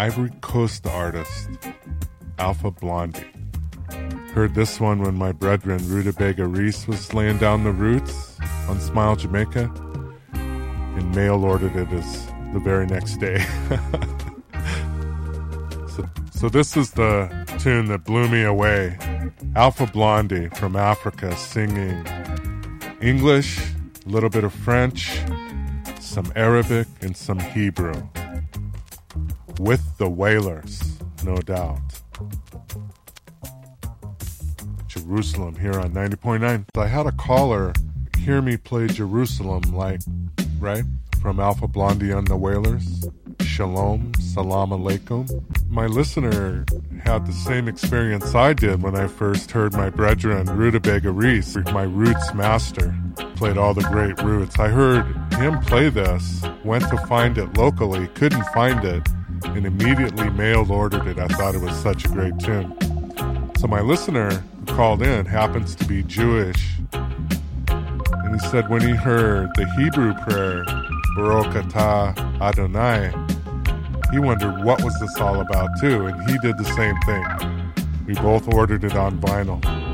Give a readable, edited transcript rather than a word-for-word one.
Ivory Coast artist, Alpha Blondy. Heard this one when my brethren Rutabaga Reese was laying down the roots on Smile, Jamaica, and mail ordered it as the very next day. So this is the tune that blew me away. Alpha Blondy from Africa singing English, a little bit of French, some Arabic, and some Hebrew. With the Wailers, no doubt. Jerusalem here on 90.9. I had a caller hear me play Jerusalem, right? From Alpha Blondy and the Wailers. Shalom, salam alaikum. My listener had the same experience I did when I first heard my brethren Rutabaga Reese, my roots master, played all the great roots. I heard him play this, went to find it locally, couldn't find it, and immediately mail ordered it. I thought it was such a great tune. So my listener who called in happens to be Jewish, and he said when he heard the Hebrew prayer, Baruch atah Adonai, he wondered what was this all about too, and he did the same thing. We both ordered it on vinyl.